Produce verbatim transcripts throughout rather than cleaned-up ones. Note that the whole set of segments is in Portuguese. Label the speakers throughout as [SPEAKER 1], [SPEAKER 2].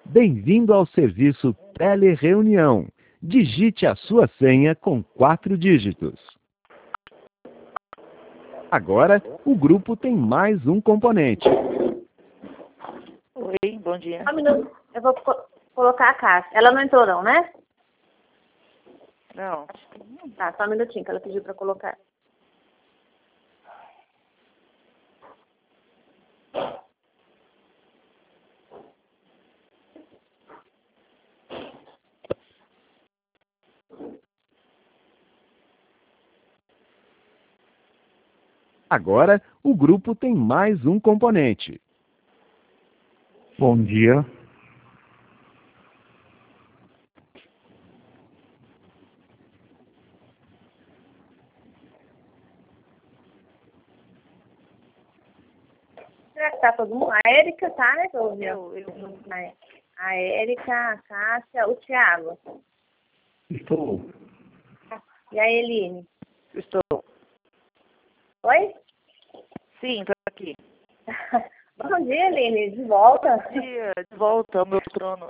[SPEAKER 1] Bem-vindo ao serviço Telereunião. Digite a sua senha com quatro dígitos. Agora, o grupo tem mais um componente.
[SPEAKER 2] Oi, bom dia.
[SPEAKER 3] Um minuto, eu vou co colocar a Cássia. Ela não entrou não, né?
[SPEAKER 2] Não.
[SPEAKER 3] Tá, só um minutinho que ela pediu para colocar.
[SPEAKER 1] Agora, o grupo tem mais um componente.
[SPEAKER 4] Bom dia.
[SPEAKER 3] Será que tá todo mundo? A Érica tá, né? Eu,
[SPEAKER 2] Eu, eu.
[SPEAKER 3] A Érica, a Cássia, o Thiago.
[SPEAKER 4] Estou.
[SPEAKER 3] E a Eline?
[SPEAKER 2] Estou.
[SPEAKER 3] Oi?
[SPEAKER 2] Sim, estou aqui.
[SPEAKER 3] Bom dia, Eline. De volta.
[SPEAKER 2] Bom dia, de volta ao meu trono.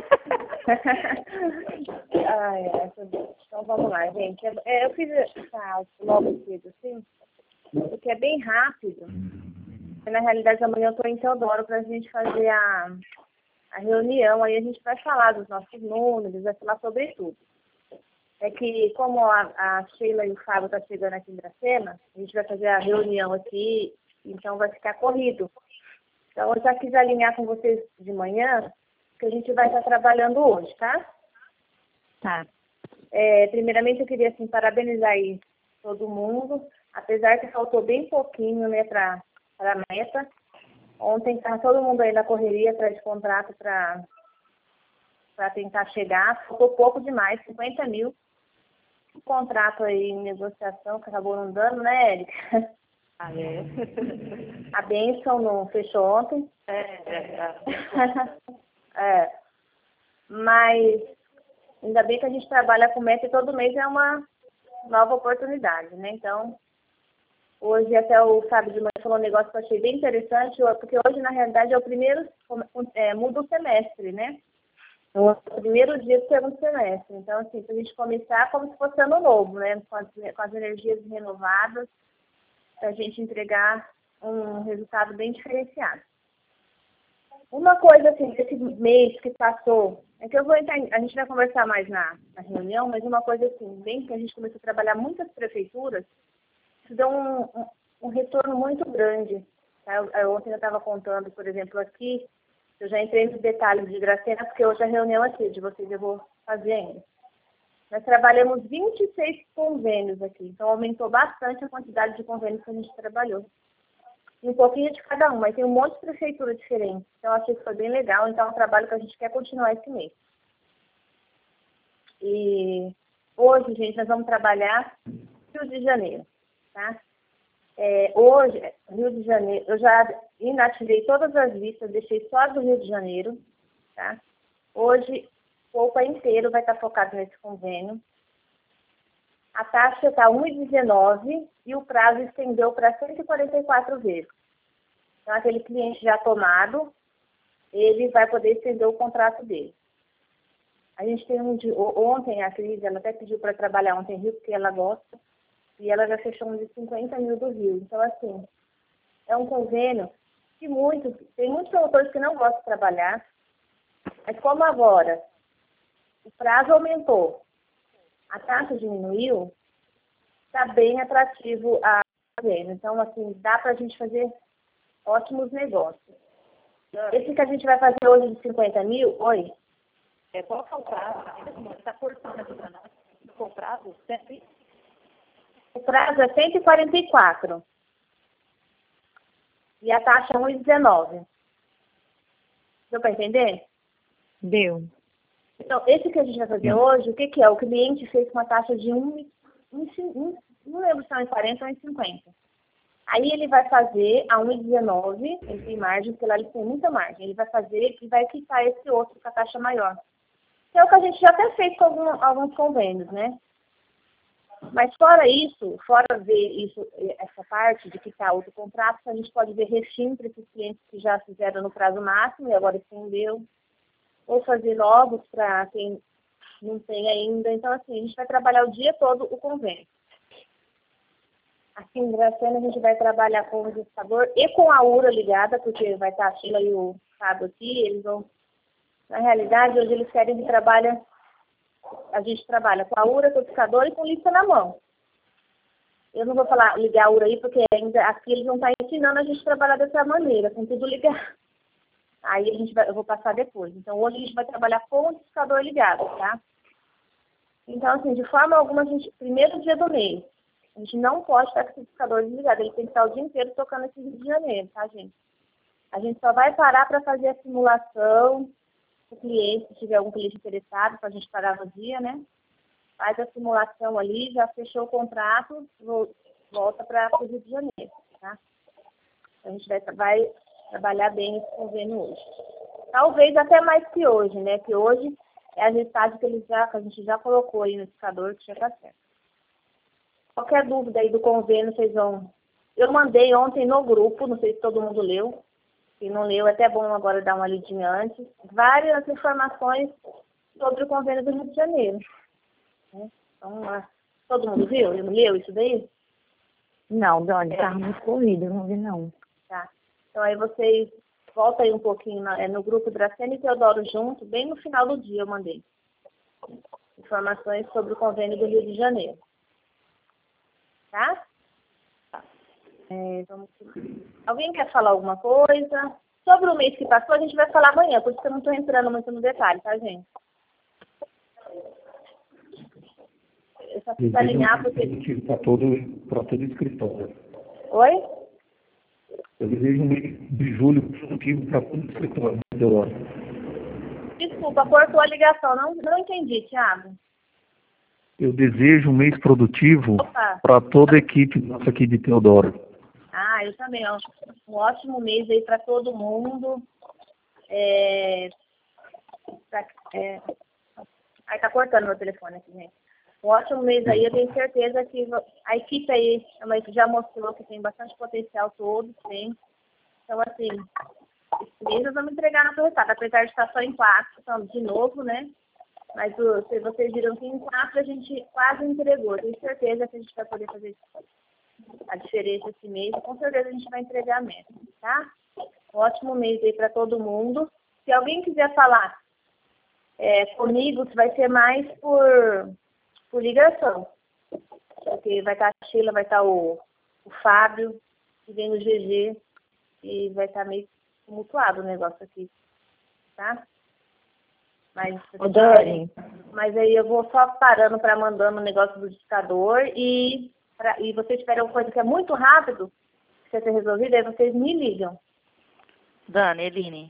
[SPEAKER 3] Ai, ai, então vamos lá, gente. Eu fiz essa aula logo cedo, assim, porque é bem rápido. Na realidade, amanhã eu estou em Teodoro para a gente fazer a, a reunião. Aí a gente vai falar dos nossos números, vai falar sobre tudo. É que, como a, a Sheila e o Fábio estão chegando aqui em Dracena, a gente vai fazer a reunião aqui, então vai ficar corrido. Então, eu já quis alinhar com vocês de manhã, que a gente vai estar trabalhando hoje, tá?
[SPEAKER 2] Tá.
[SPEAKER 3] É, primeiramente, eu queria, assim, parabenizar aí todo mundo, apesar que faltou bem pouquinho, né, para a meta. Ontem estava todo mundo aí na correria atrás de contrato para para tentar chegar, faltou pouco demais, cinquenta mil. O contrato aí em negociação, que acabou não dando, né, Érica?
[SPEAKER 2] Ah, é?
[SPEAKER 3] A bênção não fechou ontem.
[SPEAKER 2] É, é, é.
[SPEAKER 3] É. Mas ainda bem que a gente trabalha com meta e todo mês é uma nova oportunidade, né? Então, hoje até o Fábio de manhã falou um negócio que eu achei bem interessante, porque hoje, na realidade, é o primeiro, é, muda o semestre, né? O primeiro dia do segundo semestre. Então, assim, para a gente começar como se fosse ano novo, né? Com as, com as energias renovadas, para a gente entregar um resultado bem diferenciado. Uma coisa, assim, desse mês que passou, é que eu vou entrar, a gente vai conversar mais na, na reunião, mas uma coisa, assim, bem que a gente começou a trabalhar muitas prefeituras, isso deu um, um, um retorno muito grande. Tá? Eu, eu, ontem eu estava contando, por exemplo, aqui, eu já entrei nos detalhes de Dracena, porque hoje a reunião aqui de vocês eu vou fazer ainda. Nós trabalhamos vinte e seis convênios aqui, então aumentou bastante a quantidade de convênios que a gente trabalhou. E um pouquinho de cada um, mas tem um monte de prefeituras diferentes. Então, eu achei que foi bem legal, então é um trabalho que a gente quer continuar esse mês. E hoje, gente, nós vamos trabalhar Rio de Janeiro, tá? É, hoje, Rio de Janeiro, eu já inativei todas as listas, deixei só do Rio de Janeiro, tá? Hoje, o Poupa inteiro vai estar focado nesse convênio. A taxa está um vírgula dezenove e o prazo estendeu para cento e quarenta e quatro vezes. Então, aquele cliente já tomado, ele vai poder estender o contrato dele. A gente tem um de ontem, a Cris, ela até pediu para trabalhar ontem em Rio, porque ela gosta, e ela já fechou um de cinquenta mil do Rio. Então, assim, é um convênio que muitos, tem muitos promotores que não gostam de trabalhar, mas como agora o prazo aumentou, a taxa diminuiu, está bem atrativo a convênio. Então, assim, dá para a gente fazer ótimos negócios. Esse que a gente vai fazer hoje de cinquenta mil, oi?
[SPEAKER 2] É, qual que é o prazo? Está cortando aqui para nós. O prazo? Sempre.
[SPEAKER 3] O prazo é cento e quarenta e quatro. E a taxa é um vírgula dezenove. Deu para entender?
[SPEAKER 2] Deu.
[SPEAKER 3] Então, esse que a gente vai fazer
[SPEAKER 4] Não.
[SPEAKER 3] hoje, o que, que é? O cliente fez uma taxa de um, um, um não lembro se é um vírgula quarenta ou um vírgula cinquenta. Aí ele vai fazer a um vírgula dezenove, ele tem margem, porque lá ele tem muita margem. Ele vai fazer e vai quitar esse outro com a taxa maior. Que é o que a gente já até fez com algum, alguns convênios, né? Mas fora isso, fora ver isso, essa parte de quitar outro contrato, a gente pode ver refim para esses clientes que já fizeram no prazo máximo e agora estendeu. ou fazer novos para quem não tem ainda. Então, assim, a gente vai trabalhar o dia todo o convênio. Aqui em Dracena a gente vai trabalhar com o registrador e com a U R A ligada, porque vai estar a Sheila e o Fábio aqui, eles vão... Na realidade, hoje eles querem que trabalhe, a gente trabalha com a U R A, com o discador e com lista na mão. Eu não vou falar ligar a U R A aí, porque ainda aqui eles não estão ensinando a gente a trabalhar dessa maneira, com tudo ligado. Aí a gente vai, eu vou passar depois. Então, hoje a gente vai trabalhar com o discador ligado, tá? Então, assim, de forma alguma, a gente, primeiro dia do mês, a gente não pode estar com esse discador desligado. Ele tem que estar o dia inteiro tocando esse Rio de Janeiro, tá, gente? A gente só vai parar para fazer a simulação, o cliente, se tiver algum cliente interessado, para a gente pagar no dia, né? Faz a simulação ali, já fechou o contrato, volta para o Rio de Janeiro, tá? Então, a gente vai, vai trabalhar bem esse convênio hoje. Talvez até mais que hoje, né? Que hoje é a gestagem que, eles já, que a gente já colocou aí no indicador, que já está certo. Qualquer dúvida aí do convênio, vocês vão... Eu mandei ontem no grupo, não sei se todo mundo leu. Se não leu, é até bom agora dar uma lidinha antes. Várias informações sobre o convênio do Rio de Janeiro. Então, todo mundo viu? Leu isso daí?
[SPEAKER 2] Não, Dani, estava muito corrido, não vi não.
[SPEAKER 3] Tá. Então aí vocês voltam aí um pouquinho na, é, no grupo Dracena e Teodoro junto, bem no final do dia eu mandei. Informações sobre o convênio do Rio de Janeiro. Tá? É, vamos... Alguém quer falar alguma coisa? Sobre o mês que passou, a gente vai falar amanhã, por isso que eu não estou entrando muito no detalhe, tá, gente? Eu só preciso alinhar porque...
[SPEAKER 4] Para todo, para todo escritório.
[SPEAKER 3] Oi?
[SPEAKER 4] Eu desejo um mês de julho produtivo para todo escritório. Teodoro.
[SPEAKER 3] Desculpa, cortou a ligação. Não, não entendi, Thiago.
[SPEAKER 4] Eu desejo um mês produtivo para toda a equipe nossa aqui de Teodoro.
[SPEAKER 3] Ah, eu também. Ó. Um ótimo mês aí para todo mundo. É... Pra... É... Ai, tá cortando meu telefone aqui, gente. Um ótimo mês aí, eu tenho certeza que a equipe aí já mostrou que tem bastante potencial todo, tem. Então, assim, esse mês nós vamos entregar no resultado, apesar de estar só em quatro, então, de novo, né? Mas se vocês viram que em quatro a gente quase entregou. Eu tenho certeza que a gente vai poder fazer a diferença esse mês e com certeza a gente vai entregar a meta, tá? Um ótimo mês aí para todo mundo. Se alguém quiser falar é, comigo, vai ser mais por... por ligação, porque vai estar a Sheila, vai estar o, o Fábio, que vem no G G, e vai estar meio tumultuado o negócio aqui, tá? Mas,
[SPEAKER 2] Ô, Dani.
[SPEAKER 3] mas aí eu vou só parando para mandando o negócio do discador e, pra, e vocês esperam uma coisa que é muito rápido, que vai ser resolvida, aí vocês me ligam.
[SPEAKER 5] Dani, Eline.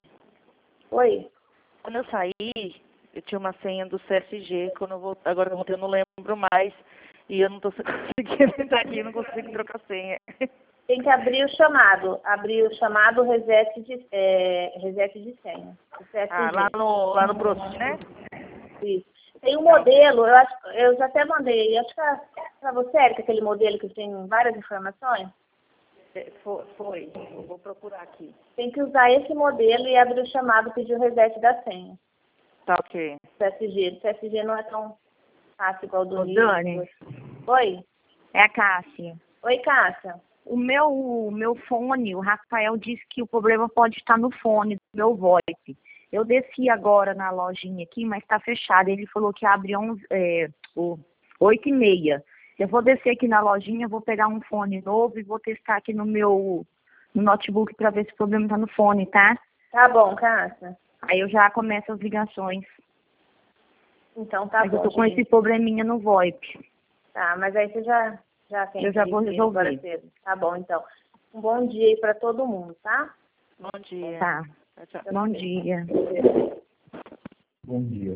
[SPEAKER 3] Oi?
[SPEAKER 5] Quando eu saí, eu tinha uma senha do C S G, quando eu vou, agora eu não lembro mais, e eu não estou conseguindo entrar aqui, não consigo trocar senha.
[SPEAKER 3] Tem que abrir o chamado, abrir o chamado reset de, é, reset de senha.
[SPEAKER 5] Ah, lá no, lá no Prost, né?
[SPEAKER 3] Isso. Tem um modelo, eu, acho, eu já até mandei, acho que é para você, Erika, aquele modelo que tem várias informações.
[SPEAKER 5] Foi, foi, eu vou procurar aqui.
[SPEAKER 3] Tem que usar esse modelo e abrir o chamado, pedir o reset da senha.
[SPEAKER 5] Tá ok.
[SPEAKER 3] C S G. O C S G não é tão fácil igual do
[SPEAKER 2] Ô, Dani.
[SPEAKER 3] Oi?
[SPEAKER 2] É a Cássia.
[SPEAKER 3] Oi, Cássia.
[SPEAKER 2] O meu, o meu fone, o Rafael disse que o problema pode estar no fone do meu VoIP. Eu desci agora na lojinha aqui, mas está fechada. Ele falou que abre onze, é, oito e meia. Eu vou descer aqui na lojinha, vou pegar um fone novo e vou testar aqui no meu no notebook para ver se o problema está no fone, tá?
[SPEAKER 3] Tá bom, Cássia.
[SPEAKER 2] Aí eu já começo as ligações.
[SPEAKER 3] Então tá
[SPEAKER 2] mas
[SPEAKER 3] bom.
[SPEAKER 2] Eu tô com
[SPEAKER 3] gente.
[SPEAKER 2] esse probleminha no VoIP.
[SPEAKER 3] Tá, mas aí você já, já tem.
[SPEAKER 2] Eu já vou resolver.
[SPEAKER 3] Tá bom, então. Um bom dia aí para todo mundo, tá?
[SPEAKER 5] Bom dia.
[SPEAKER 2] Tá.
[SPEAKER 5] Tchau, tchau.
[SPEAKER 2] Bom dia.
[SPEAKER 4] Bom dia.